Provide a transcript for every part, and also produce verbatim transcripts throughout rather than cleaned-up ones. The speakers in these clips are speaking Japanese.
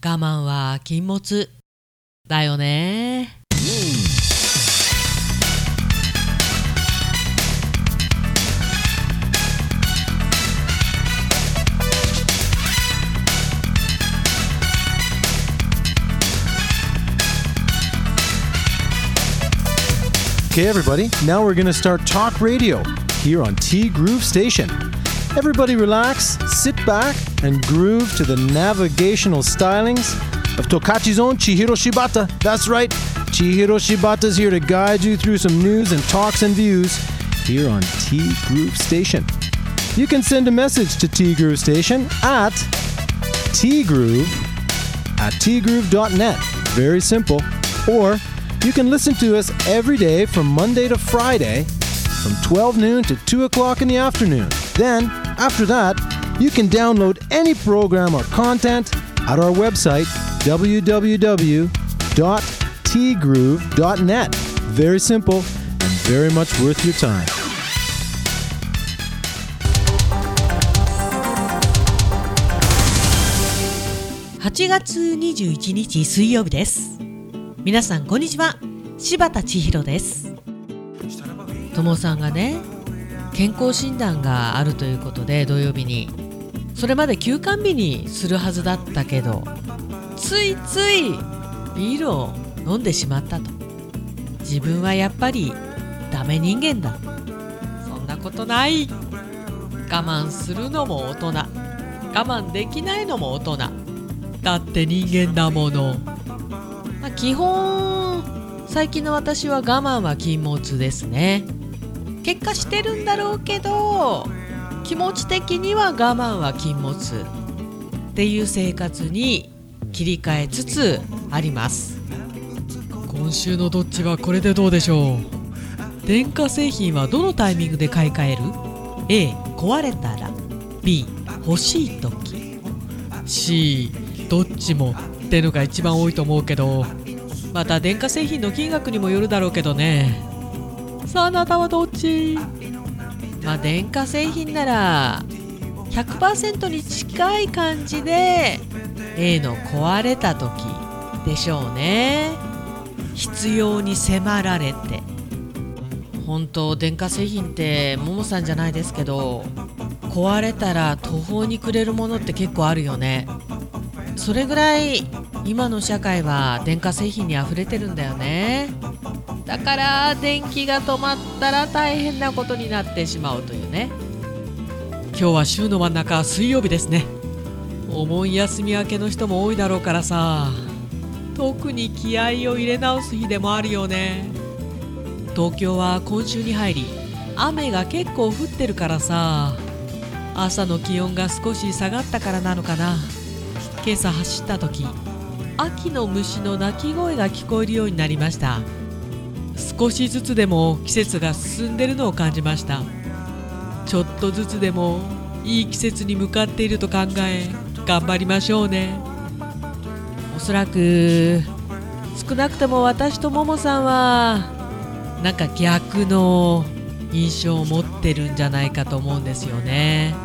我慢は禁物だよね。 Okay, everybody, now we're going to start talk radio here on T Groove Station. Everybody relax, sit back, and groove to the navigational stylings of Tokachi's own Chihiro Shibata. That's right, Chihiro Shibata's here to guide you through some news and talks and views here on T Groove Station. You can send a message to T Groove Station at tgroove at tgroove dot net. Very simple. Or you can listen to us every day from Monday to Friday from twelve noon to two o'clock in the afternoon. Then, after that, you can download any program or content at our website, w w w dot t groove dot net. Very simple and very much worth your time. はちがつにじゅういちにち水曜日です。皆さんこんにちは、柴田千尋です。ともさんがね、健康診断があるということで土曜日に、それまで休館日にするはずだったけど、ついついビールを飲んでしまったと。自分はやっぱりダメ人間だ。そんなことない。我慢するのも大人、我慢できないのも大人だって人間だもの。まあ、基本最近の私は我慢は禁物ですね。結果してるんだろうけど、気持ち的には我慢は禁物っていう生活に切り替えつつあります。今週のどっちはこれでどうでしょう。電化製品はどのタイミングで買い替える？ A. 壊れたら B. 欲しいとき C. どっちもってのが一番多いと思うけど、また電化製品の金額にもよるだろうけどね。さあ、あなたはどっち？まあ電化製品なら ひゃくパーセント に近い感じで A の壊れた時でしょうね。必要に迫られて。本当電化製品ってももさんじゃないですけど、壊れたら途方に暮れるものって結構あるよね。それぐらい今の社会は電化製品にあふれてるんだよね。だから電気が止まったら大変なことになってしまうというね。今日は週の真ん中、水曜日ですね。お盆休み明けの人も多いだろうからさ、特に気合を入れ直す日でもあるよね。東京は今週に入り雨が結構降ってるからさ、朝の気温が少し下がったからなのかな。今朝走った時、秋の虫の鳴き声が聞こえるようになりました。少しずつでも季節が進んでるのを感じました。ちょっとずつでもいい季節に向かっていると考え、頑張りましょうね。おそらく少なくとも私とももさんはなんか逆の印象を持ってるんじゃないかと思うんですよね。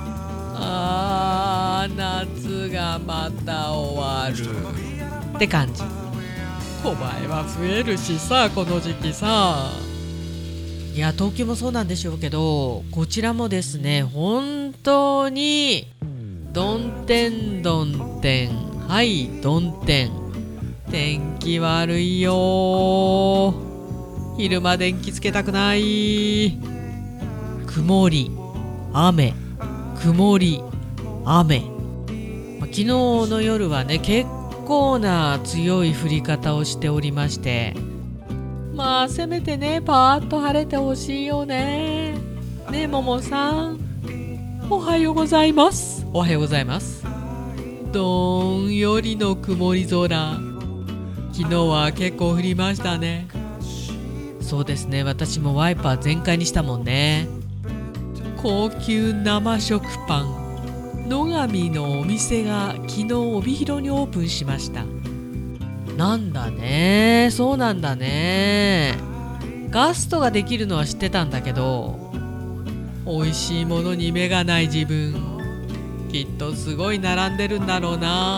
あー、夏がまた終わるって感じ。小林は増えるしさ、この時期さ。いや、東京もそうなんでしょうけど、こちらもですね、本当にどんてんどんてん、はいどんてん、天気悪いよ。昼間電気つけたくない。曇り雨曇り雨、まあ、昨日の夜はね、結構な強い降り方をしておりまして、まあせめてね、パーッと晴れてほしいよね。ねえ、ももさん、おはようございます。おはようございます。どんよりの曇り空、昨日は結構降りましたね。そうですね、私もワイパー全開にしたもんね。高級生食パン野上のお店が昨日帯広にオープンしました。なんだね、そうなんだね。ガストができるのは知ってたんだけど、美味しいものに目がない自分、きっとすごい並んでるんだろうなっ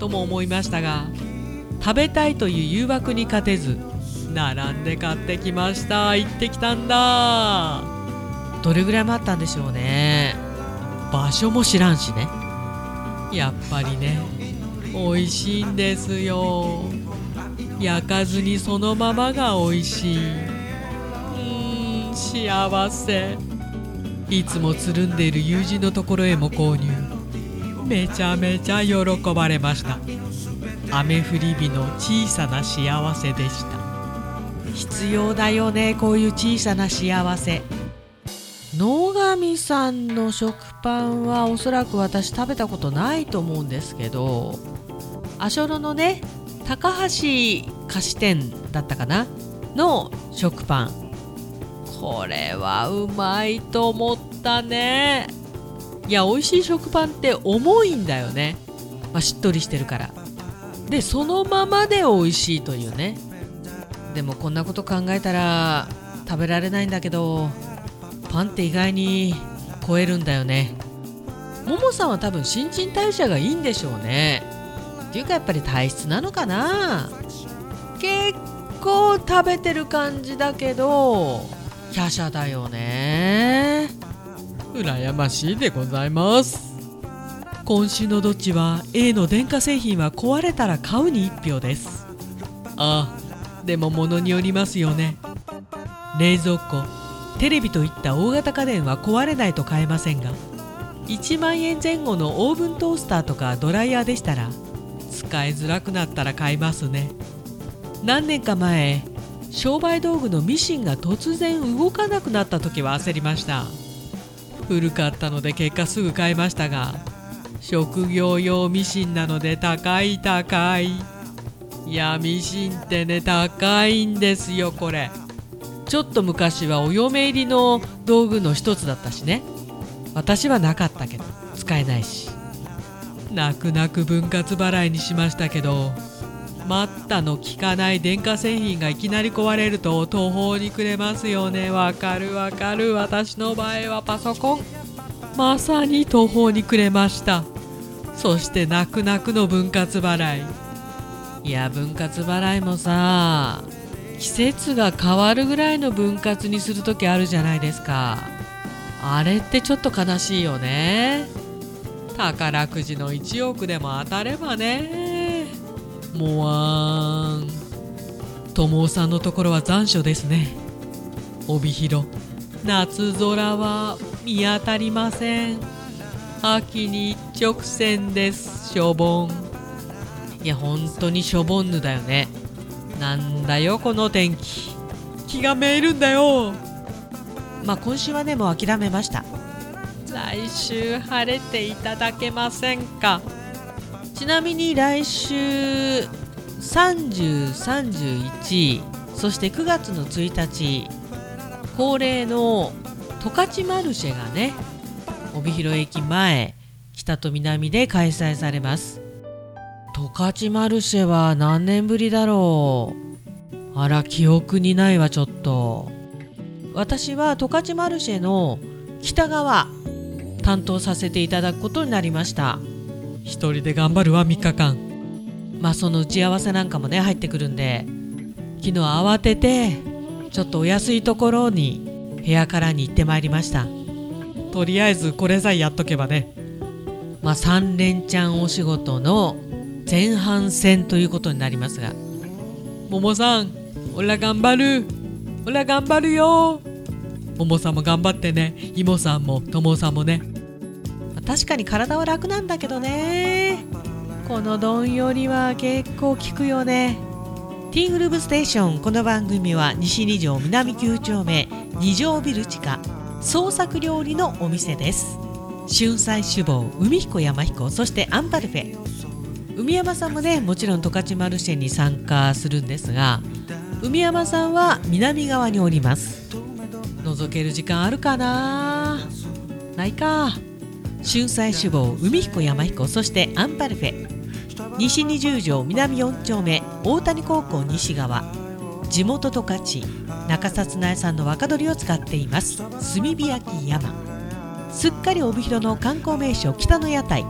とも思いましたが、食べたいという誘惑に勝てず並んで買ってきました。行ってきたんだ。どれぐらい待ったんでしょうね。場所も知らんしね。やっぱりね、美味しいんですよ。焼かずにそのままが美味しい。うーん、幸せ。いつもつるんでいる友人のところへも購入。めちゃめちゃ喜ばれました。雨降り日の小さな幸せでした。必要だよね、こういう小さな幸せ。野上さんの食パンはおそらく私食べたことないと思うんですけど、足寄のね、高橋菓子店だったかなの食パン、これはうまいと思ったね。いや、美味しい食パンって重いんだよね、まあ、しっとりしてるから。でそのままで美味しいというね。でもこんなこと考えたら食べられないんだけど、パンって意外に超えるんだよね。ももさんは多分新陳代謝がいいんでしょうね。っていうかやっぱり体質なのかな。結構食べてる感じだけど華奢だよね。羨ましいでございます。今週のどっちは A の電化製品は壊れたら買うに一票です。ああ、でも物によりますよね。冷蔵庫、テレビといった大型家電は壊れないと買えませんが、いちまんえん前後のオーブントースターとかドライヤーでしたら使いづらくなったら買いますね。何年か前、商売道具のミシンが突然動かなくなった時は焦りました。古かったので結果すぐ買いましたが、職業用ミシンなので高い高い。いや、ミシンってね、高いんですよ。これちょっと昔はお嫁入りの道具の一つだったしね。私はなかったけど使えないし、泣く泣く分割払いにしましたけど、待ったの効かない電化製品がいきなり壊れると途方に暮れますよね。わかるわかる。私の場合はパソコン、まさに途方に暮れました。そして泣く泣くの分割払い。いや、分割払いもさ、季節が変わるぐらいの分割にするときあるじゃないですか。あれってちょっと悲しいよね。宝くじのいちおくでも当たればね。もわーん。友さんのところは残暑ですね。帯広、夏空は見当たりません。秋に一直線です。しょぼん。いや、本当にしょぼんぬだよね。なんだよこの天気、気がめいるんだよ。まあ今週はね、もう諦めました。来週晴れていただけませんか。ちなみに来週さんじゅう、さんじゅういち、そしてくがつのついたち、恒例の十勝マルシェがね、帯広駅前、北と南で開催されます。十勝マルシェは何年ぶりだろう。あら、記憶にないわ。ちょっと私は十勝マルシェの北側担当させていただくことになりました。一人で頑張るわ、みっかかん。まあその打ち合わせなんかもね入ってくるんで、昨日慌ててちょっとお安いところに部屋からに行ってまいりました。とりあえずこれさえやっとけばね。まあさん連チャンお仕事の前半戦ということになりますが、ももさん、おら頑張る、おら頑張るよ。ももさんも頑張ってね。いもさんもともさんもね。確かに体は楽なんだけどね、このどんよりは結構効くよね。ティーグルーブステーション。この番組は西に条南きゅう丁目に条ビル地下創作料理のお店です。春菜酒房、海彦山彦、そしてアンパルフェ。海山さんもね、もちろん十勝マルシェに参加するんですが、海山さんは南側におります。覗ける時間あるかな。ないか。春菜酒房、海彦山彦、そしてアンパルフェ。西にじゅう条南よん丁目大谷高校西側、地元十勝中札内産の若鶏を使っています。炭火焼き山。すっかり帯広の観光名所北の屋台。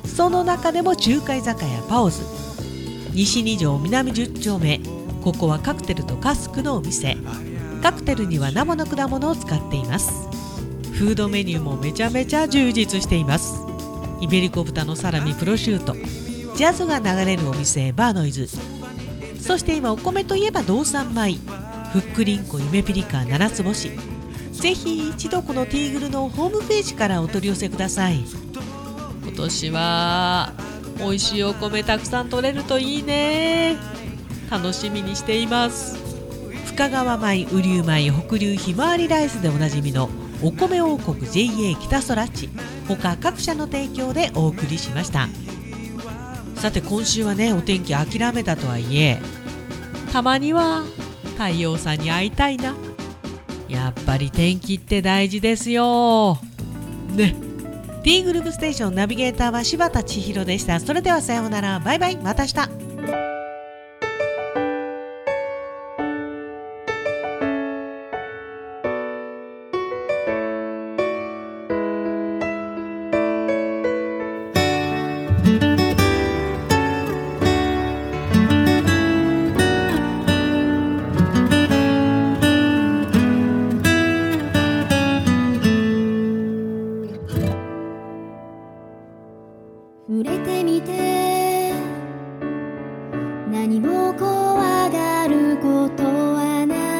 その中でも中華居酒屋パオズ、西二条南十丁目、ここはカクテルとカスクのお店。カクテルには生の果物を使っています。フードメニューもめちゃめちゃ充実しています。イベリコ豚のサラミプロシュート、ジャズが流れるお店バーノイズ、そして今お米といえば道産米、ふっくりんこ夢ピリカ七つ星。ぜひ一度このティーグルのホームページからお取り寄せください。今年は美味しいお米たくさん取れるといいね。楽しみにしています。深川米、雨竜米、北流ひまわりライスでおなじみのお米王国 ジェイエー 北空地、他各社の提供でお送りしました。さて今週はね、お天気諦めたとはいえ、たまには太陽さんに会いたいな。やっぱり天気って大事ですよね。 T グループステーションナビゲーターは柴田千尋でした。それではさようなら、バイバイ、また明日。 触れてみて何も怖がることはない。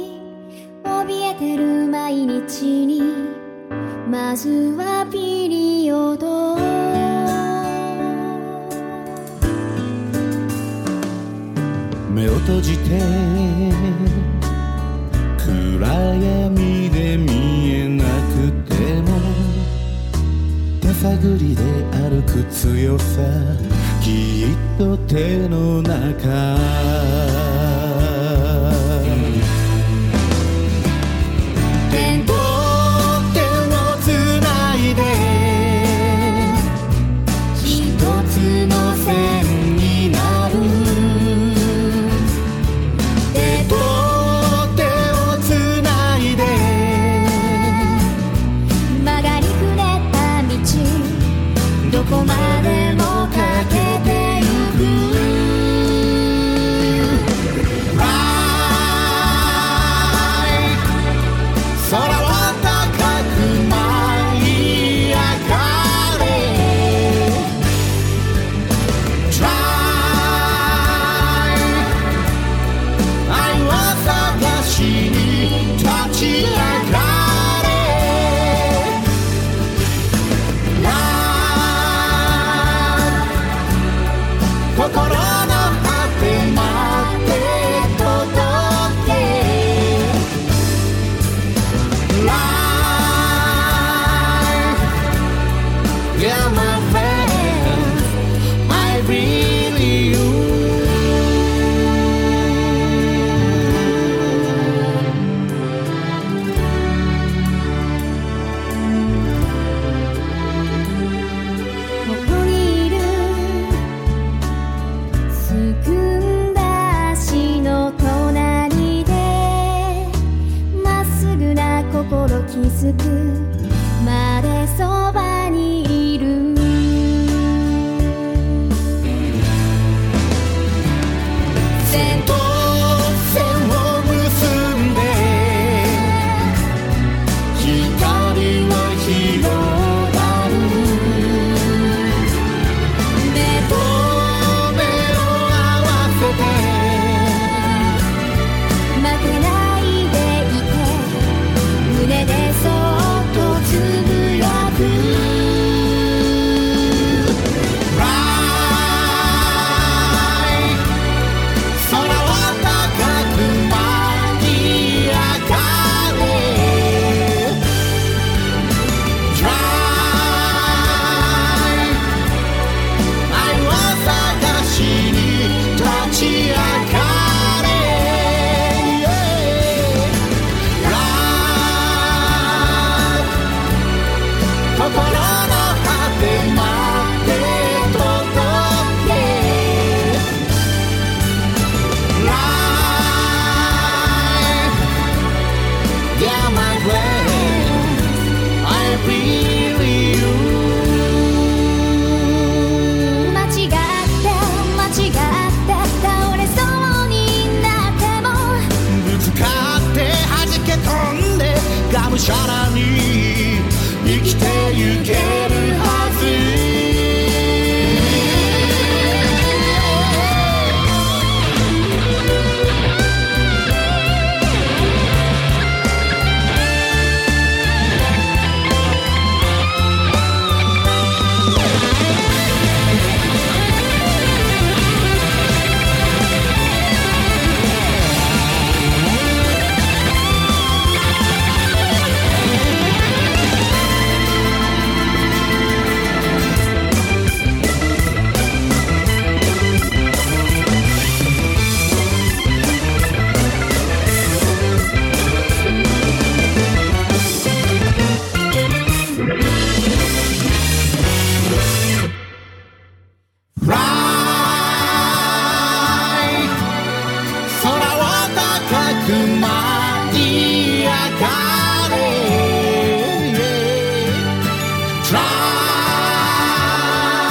怯えてる毎日にまずはピリオド。 目を閉じて暗闇で見えなくても手探りで歩く強さ、きっと手の中。手と手をつないで一つの線になる。手と手をつないで曲がりくねった道、どこまでもかけてゆく。 空は高く舞い上がれ Try 愛を探しに立ち上がれ Love 心の果てまで届けYeah, my friend, I really you. ここにいるすくんだ足の隣でまっすぐな心気づくまでそばにいる。 チャラに生きてゆけるはず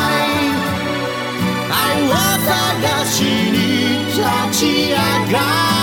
愛を探しに立ち上がる